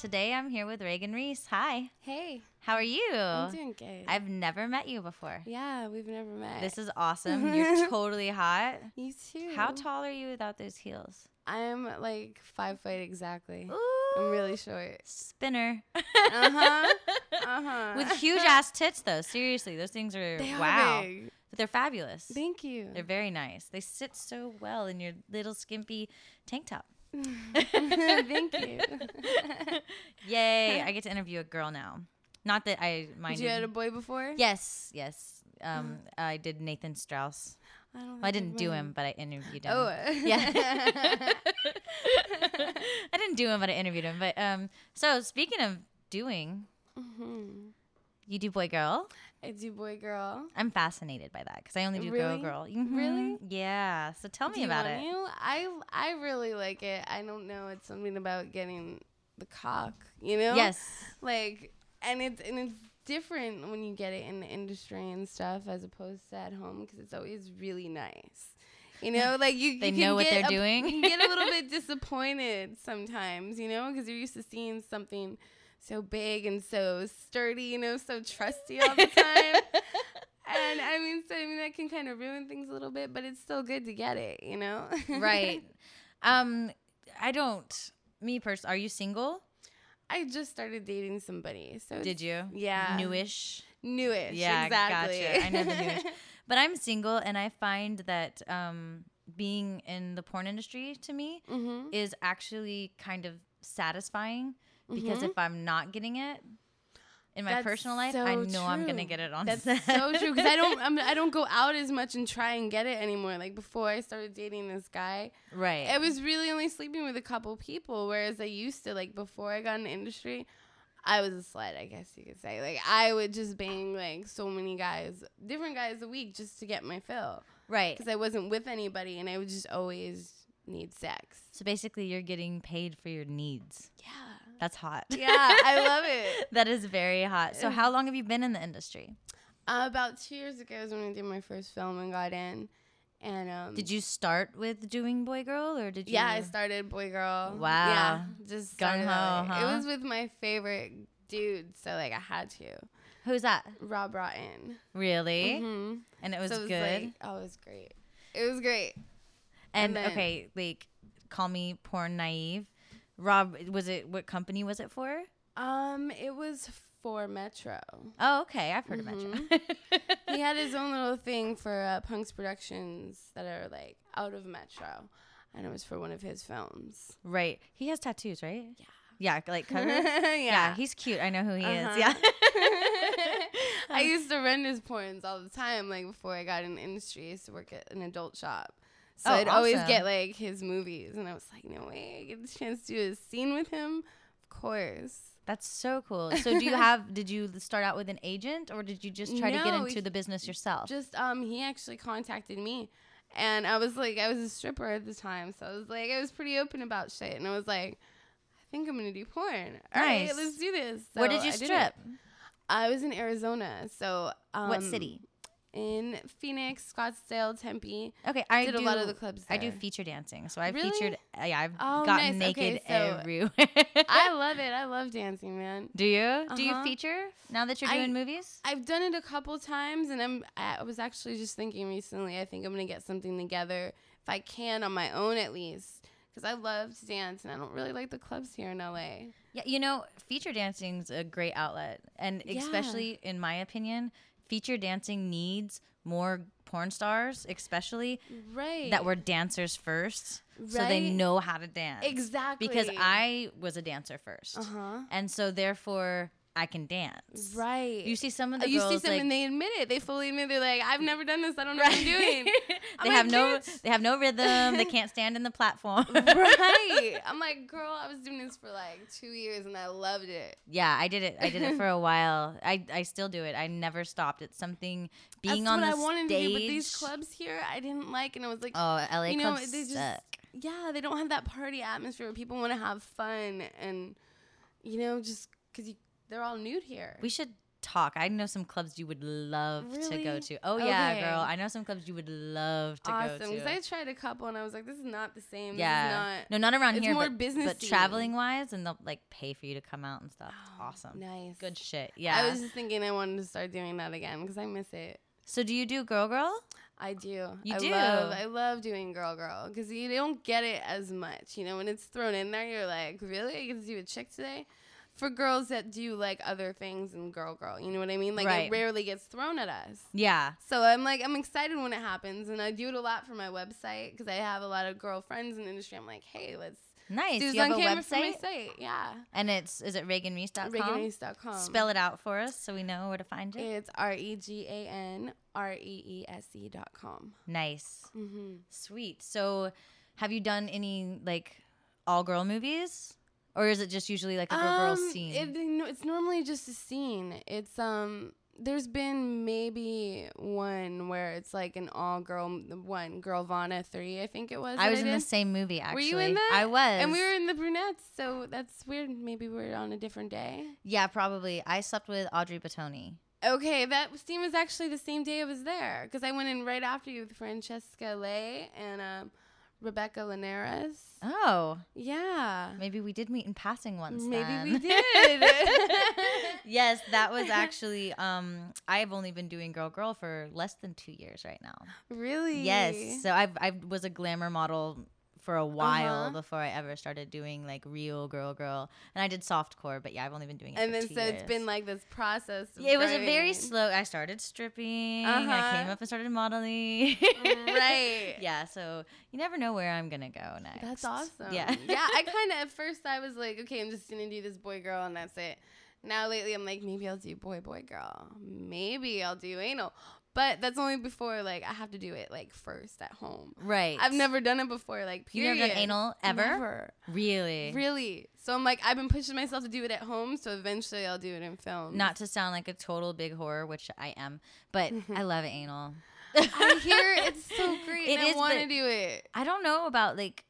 today I'm here with Reagan Reese. Hi. Hey. How are you? I'm doing good. I've never met you before. Yeah, we've never met. This is awesome. You're totally hot. You too. How tall are you without those heels? I'm like 5 foot exactly. Ooh, I'm really short. spinner. Uh-huh. With huge ass tits though. Seriously, those things are They wow. are big. But they're fabulous. Thank you. They're very nice. They sit so well in your little skimpy tank top. Thank you. Yay, I get to interview a girl now. Not that I minded. Did you had a boy before? Yes. I did Nathan Strauss. I didn't do him, but I interviewed him. Oh. Yeah. I didn't do him, but I interviewed him. But so speaking of doing, you do boy girl. I do boy girl. I'm fascinated by that because I only do Really? girl. Really? Yeah. So tell Do me you about want it. You? I really like it. I don't know. It's something about getting the cock, you know? Yes. Like, and it's different when you get it in the industry and stuff as opposed to at home because it's always really nice. You know, like They you know can what get they're doing. You can get a little bit disappointed sometimes, you know, because you're used to seeing something so big and so sturdy, you know, so trusty all the time. And I mean that can kind of ruin things a little bit, but it's still good to get it, you know? Right. Me personally, are you single? I just started dating somebody. So Did you? Yeah. Newish. Yeah, exactly. Gotcha. I know the newish. But I'm single, and I find that being in the porn industry to me is actually kind of satisfying because if I'm not getting it in my personal life, I know I'm gonna get it on That's set. so true because I don't go out as much and try and get it anymore. Like before I started dating this guy, Right. I was really only sleeping with a couple people, whereas I used to, like before I got in the industry, I was a slut, I guess you could say. Like I would just bang like so many guys, different guys a week just to get my fill. Right. Because I wasn't with anybody and I would just always need sex. So basically, you're getting paid for your needs. Yeah. That's hot. Yeah, I love it. That is very hot. So how long have you been in the industry? About 2 years ago is when I did my first film and got in. And Did you start with doing boy girl or did you? Yeah, I started boy girl. Wow. Yeah, just started Gung-ho, that way. huh? It was with my favorite dude, so like I had to. Who's that? Rob Rotten. Really? Mm-hmm. And it was so good. It was great. It was great. And then- okay, like call me porn naive. Rob, what company was it for? It was for Metro. Oh, okay. I've heard of Metro. He had his own little thing for Punks Productions that are like out of Metro, and it was for one of his films. Right. He has tattoos, right? Yeah. Yeah, like cover. Yeah. He's cute. I know who he is. Uh-huh. Yeah. I used to rent his porns all the time, like before I got in the industry. I used to work at an adult shop. So Oh, I'd always awesome. get like his movies, and I was like, no way, I get the chance to do a scene with him. Of course. That's so cool. So did you start out with an agent or did you just try to get No, into the business yourself? Just he actually contacted me, and I was a stripper at the time, so I was pretty open about shit, and I was like, I think I'm gonna do porn. All right, Nice. let's do this. Where So did you I strip? I was in Arizona, so What city? In Phoenix, Scottsdale, Tempe. Okay, I did a lot of the clubs I do there. feature dancing, so I've Really? featured. Yeah, I've Oh, gotten nice. Okay, naked so everywhere. I love it. I love dancing, man. Do you? Do you Uh-huh. feature now that you're doing movies? I've done it a couple times, and I was actually just thinking recently, I think I'm going to get something together, if I can, on my own at least, because I love to dance, and I don't really like the clubs here in L.A. Yeah, feature dancing's a great outlet, and especially in my opinion, feature dancing needs more porn stars, especially Right. that were dancers first, so they Right. know how to dance. Exactly. Because I was a dancer first, Uh-huh. and so therefore I can dance. Right. You see some of the you girls see some, like and they admit it. They fully admit they're like, I've never done this. I don't know what I'm doing. they have no rhythm. They can't stand in the platform. Right. I'm like, girl, I was doing this for like 2 years, and I loved it. Yeah, I did it for a while. I still do it. I never stopped. It's something being That's on what the I wanted stage. to do, but these clubs here, I didn't like, and I was like, oh, LA clubs they just, suck. yeah, they don't have that party atmosphere where people want to have fun, and just because they're all nude here. We should talk. I know some clubs you would love to go to. Oh, yeah, girl. I know some clubs you would love to go to. Awesome. Because I tried a couple and I was like, this is not the same. Yeah. No, not around it's here. More but business-y. But traveling-wise, and they'll, like, pay for you to come out and stuff. It's awesome. Nice. Good shit. Yeah. I was just thinking I wanted to start doing that again because I miss it. So do you do girl? I do. You do? I love doing girl because you don't get it as much. You know, when it's thrown in there, you're like, really? I get to do a chick today? For girls that do like other things than girl, you know what I mean? Like it rarely gets thrown at us. Yeah. So I'm excited when it happens, and I do it a lot for my website because I have a lot of girl friends in the industry. I'm like, hey, let's nice. do this on camera for my site. Yeah. And is it ReaganReese.com? ReaganReese.com. Spell it out for us so we know where to find it. It's ReganReese.com. Nice. Sweet. So, have you done any like all girl movies? Or is it just usually like a girl scene? It's normally just a scene. It's there's been maybe one where it's like an all girl one, Girl Vana 3, I think it was. I was in the same movie actually. Were you in that? I was. And we were in the brunettes, so that's weird. Maybe we're on a different day. Yeah, probably. I slept with Audrey Batoni. Okay, that scene was actually the same day I was there because I went in right after you with Francesca Lay and Rebecca Linares. Oh. Yeah. Maybe we did meet in passing once Maybe we did. Yes, that was actually, I've only been doing girl for less than 2 years right now. Really? Yes. So I was a glamour model for a while before I ever started doing like real girl. And I did softcore, but yeah, I've only been doing it for 2 years. And then so it's been like this process. Yeah, it was a very slow. I started stripping. I came up and started modeling. Right. Yeah, so you never know where I'm going to go next. That's awesome. Yeah. Yeah, I kind of, at first I was like, okay, I'm just going to do this boy girl and that's it. Now lately I'm like, maybe I'll do boy girl. Maybe I'll do anal. But that's only before, like, I have to do it, like, first at home. Right. I've never done it before, like, period. You've never done anal ever? Never. Really? Really. So I'm like, I've been pushing myself to do it at home, so eventually I'll do it in film. Not to sound like a total big whore, which I am, but I love anal. I hear it's so great, and I want to do it. I don't know about, like,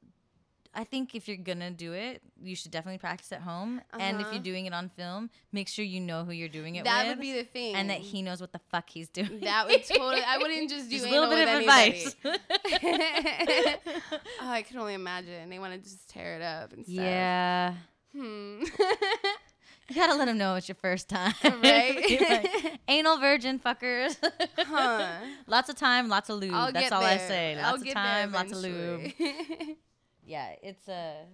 I think if you're gonna do it, you should definitely practice at home. And if you're doing it on film, make sure you know who you're doing it with. That would be the thing. And that he knows what the fuck he's doing. That would totally. I wouldn't just do just anal a little bit with of anybody. advice. Oh, I can only imagine. They want to just tear it up and stuff. Yeah. You gotta let them know it's your first time. Right? Like, anal virgin fuckers. Lots of time, lots of lube. That's all I say. Lots of time, lots of lube. Yeah, it's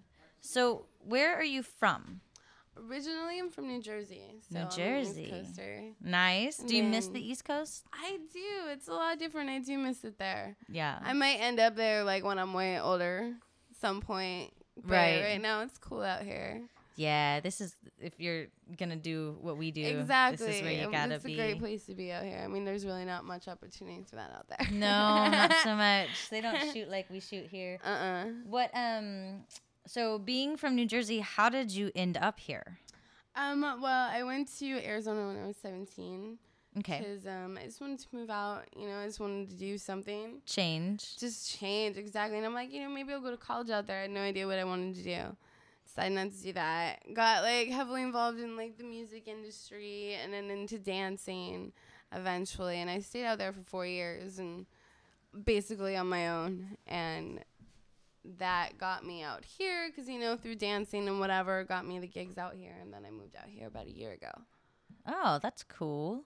So, where are you from? Originally, I'm from New Jersey. So New Jersey. I'm an East Coaster. Nice. Do you miss the East Coast? I do. It's a lot different. I do miss it there. Yeah. I might end up there like when I'm way older, some point. But right now, it's cool out here. Yeah, this is if you're gonna do what we do. Exactly. This is where you gotta be. It's a great place to be out here. I mean, there's really not much opportunity for that out there. No, not so much. They don't shoot like we shoot here. What So being from New Jersey, how did you end up here? Well, I went to Arizona when I was 17. Okay. Because I just wanted to move out. You know, I just wanted to do something. Just change, exactly. And I'm like, you know, maybe I'll go to college out there. I had no idea what I wanted to do. Decided not to do that. Got like heavily involved in like the music industry and then into dancing eventually. And I stayed out there for 4 years and basically on my own. And that got me out here because, you know, through dancing and whatever, got me the gigs out here. And then I moved out here about a year ago. Oh, that's cool.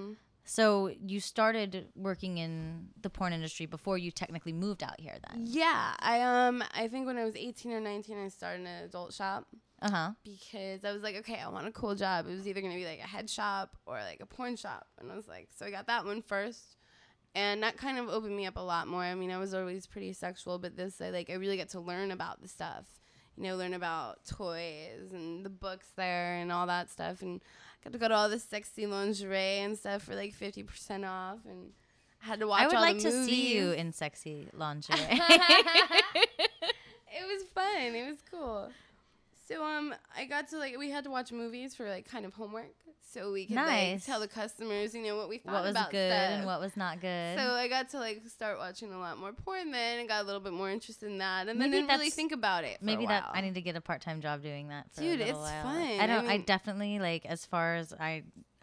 So you started working in the porn industry before you technically moved out here then? Yeah. I think when I was 18 or 19, I started an adult shop. Because I was like, okay, I want a cool job. It was either going to be like a head shop or like a porn shop. And I was like, so I got that one first. And that kind of opened me up a lot more. I mean, I was always pretty sexual, but this, I really got to learn about the stuff. You know, learn about toys and the books there and all that stuff. And got to go to all the sexy lingerie and stuff for like 50% off. And I had to watch all the movies. I would like to see you in sexy lingerie. It was fun. It was cool. So I got to we had to watch movies for like kind of homework, so we could like tell the customers, you know, what we thought about what was good stuff. and what was not good. So I got to start watching a lot more porn then, and got a little bit more interested in that, and then didn't really think about it. Maybe that I need to get a part-time job doing that. For Dude, a it's while. fun. I definitely as far as I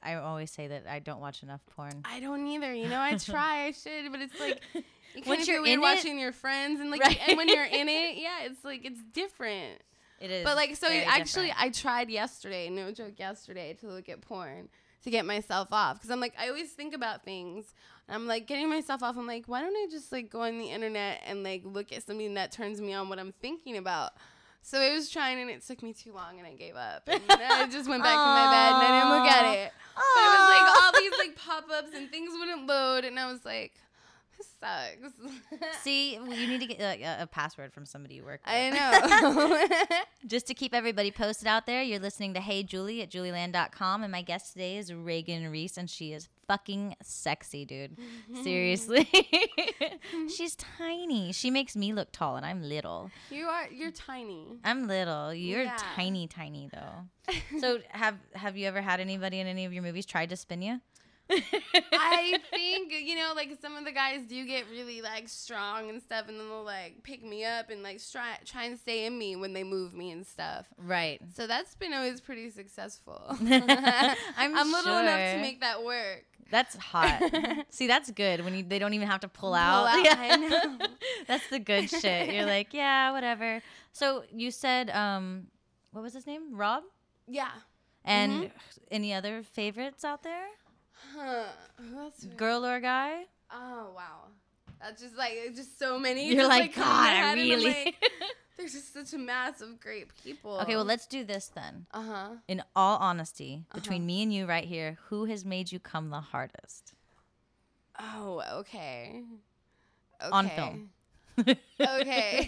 I always say that I don't watch enough porn. I don't either. You know, I try, I should, but it's like you Once you're feel in weird it- watching your friends and like Right. and when you're in it, yeah, it's like it's different. It is. But like so very actually different. I tried yesterday, no joke, yesterday to look at porn to get myself off because I'm like I always think about things. And I'm like getting myself off. I'm like, why don't I just like go on the internet and like look at something that turns me on what I'm thinking about? So I was trying and it took me too long and I gave up. And I just went back to my bed and I didn't look at it. But it was like all these like pop-ups and things wouldn't load and I was like, this sucks. See, you need to get like, a password from somebody you work with. I know. Just to keep everybody posted out there, you're listening to Hey Julie at julieland.com, and my guest today is Reagan Reese, and she is fucking sexy, dude. Seriously. She's tiny. She makes me look tall, and I'm little. You're tiny. I'm little. You're Yeah. tiny, tiny, though. So have you ever had anybody in any of your movies try to spin you? I think, you know, like some of the guys do get really like strong and stuff and then they'll like pick me up and like try and stay in me when they move me and stuff. Right. So that's been always pretty successful. I'm little enough to sure. make that work. That's hot. See, that's good when they don't even have to pull Pull out. out, Yeah. I know. That's the good shit. You're like, yeah, whatever. So you said, what was his name? Rob? Yeah. And any other favorites out there? Huh. Who else? Girl or guy? Oh, wow. That's just so many. You're just, like, coming to my God, I head, and I'm really. like, there's just such a mass of great people. Okay, well, let's do this then. Uh-huh. In all honesty, between me and you right here, who has made you come the hardest? Oh, okay. On film. Okay.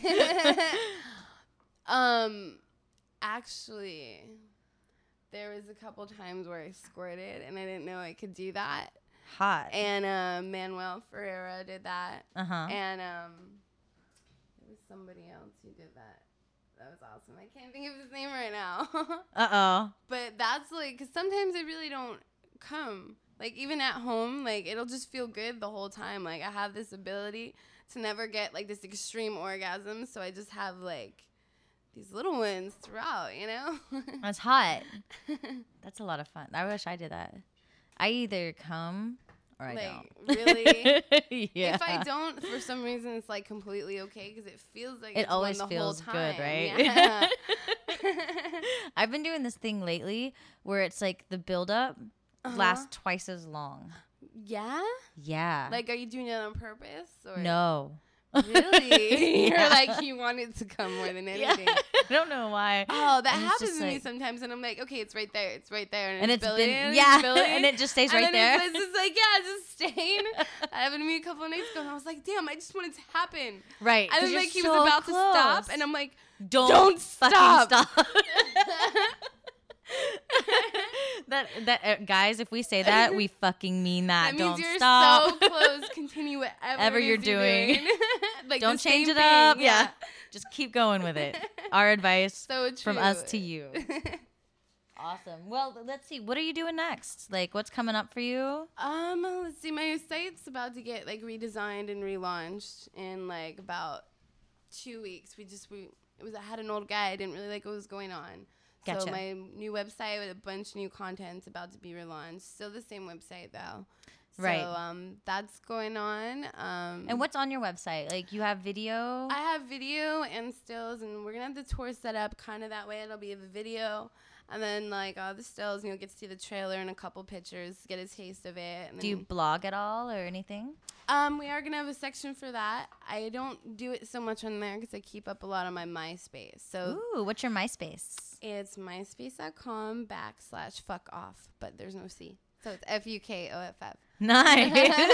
Actually, there was a couple times where I squirted and I didn't know I could do that. Hot. And Manuel Ferreira did that. Uh-huh. And there was somebody else who did that. That was awesome. I can't think of his name right now. Uh-oh. But that's like, because sometimes I really don't come. Like, even at home, like, it'll just feel good the whole time. Like, I have this ability to never get, like, this extreme orgasm. So I just have, like, these little ones throughout, you know? That's hot. That's a lot of fun. I wish I did that. I either come or I like, don't. really? Yeah. If I don't, for some reason, it's, like, completely okay because it feels like It it's always one the feels whole good, time. right? Yeah. I've been doing this thing lately where it's like the buildup lasts twice as long. Yeah? Yeah. Like, are you doing it on purpose? Or no. Really? Yeah. You're like, you want it to come more than anything. I don't know why. Oh, that And it's happens just to me like- sometimes, and I'm like, okay, it's right there, And it's building, been, it's yeah, building, and it just stays and right then there. It's just like, yeah, it's just staying. That happened to me a couple of nights ago, and I was like, damn, I just want it to happen. Right. And 'cause then you're like he so was about close. to stop, and I'm like, don't stop. fucking stop. that guys, if we say that, we fucking mean that. that Don't means you're stop. so close. Continue whatever Whatever it is you're doing. Like, Don't the change same it up. thing, Yeah. Just keep going with it. Our advice So true. from us to you. Awesome. Well, let's see. What are you doing next? Like, what's coming up for you? Let's see. My site's about to get like redesigned and relaunched in like about 2 weeks. I had an old guy. I didn't really like what was going on. Gotcha. So my new website with a bunch of new content's about to be relaunched. Still the same website though. Right. So that's going on. And what's on your website? Like, you have video? I have video and stills, and we're gonna have the tour set up kind of that way. It'll be the video, and then like all the stills, and you'll get to see the trailer and a couple pictures, get a taste of it. And Do you then, blog at all or anything? we are gonna have a section for that. I don't do it so much on there because I keep up a lot on my MySpace. So Ooh, what's your MySpace? it's myspace.com/fuckoff, but there's no C. So it's FUKOFF. Nice.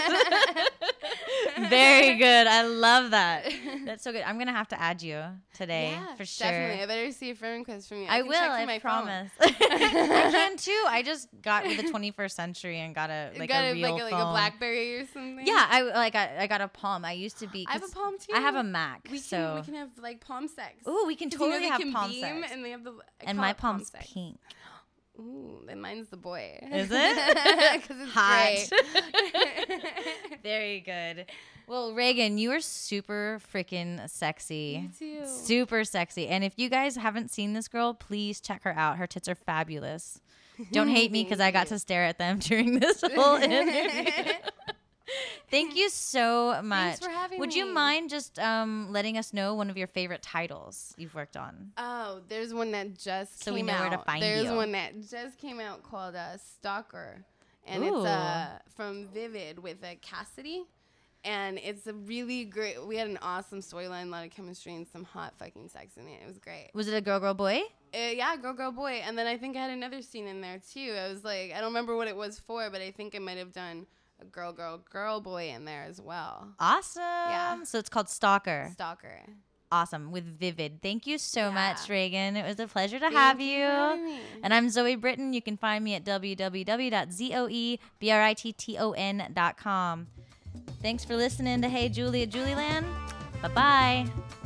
Very good. I love that. That's so good. I'm going to have to add you today for sure. Definitely. I better see a friend request from you. I can will. check from I my promise. phone. I can too. I just got with the 21st century and got a real like a phone. BlackBerry or something. Yeah, I got a Palm. I used to be. I have a Palm too. I have a Mac. We so can have like palm sex. ooh, we can 'Cause you know totally they have can palm beam, sex. and they have the And call my it palm palm's sex. pink. Ooh, then mine's the boy. Is it? Because it's Hot. gray. Very good. Well, Reagan, you are super freaking sexy. Me too. Super sexy. And if you guys haven't seen this girl, please check her out. Her tits are fabulous. Don't hate me because I got to stare at them during this whole interview. Thank you so much. Thanks for having Would me. you mind just letting us know one of your favorite titles you've worked on? Oh, there's one that just So came we know out. where to find there's you. one that just came out called Stalker. And Ooh. it's from Vivid with Cassidy. And it's a really great, we had an awesome storyline, a lot of chemistry, and some hot fucking sex in it. It was great. Was it a girl, boy? Yeah, girl, boy. And then I think I had another scene in there, too. I was like, I don't remember what it was for, but I think I might have done a girl, boy in there as well. Awesome. Yeah. So it's called Stalker. Stalker. Awesome. With Vivid. Thank you so much, Yeah. Reagan. It was a pleasure to Thank have you you. for having me. And I'm Zoe Britton. You can find me at www.zoebritton.com. Thanks for listening to Hey Julie at Julieland. Bye-bye.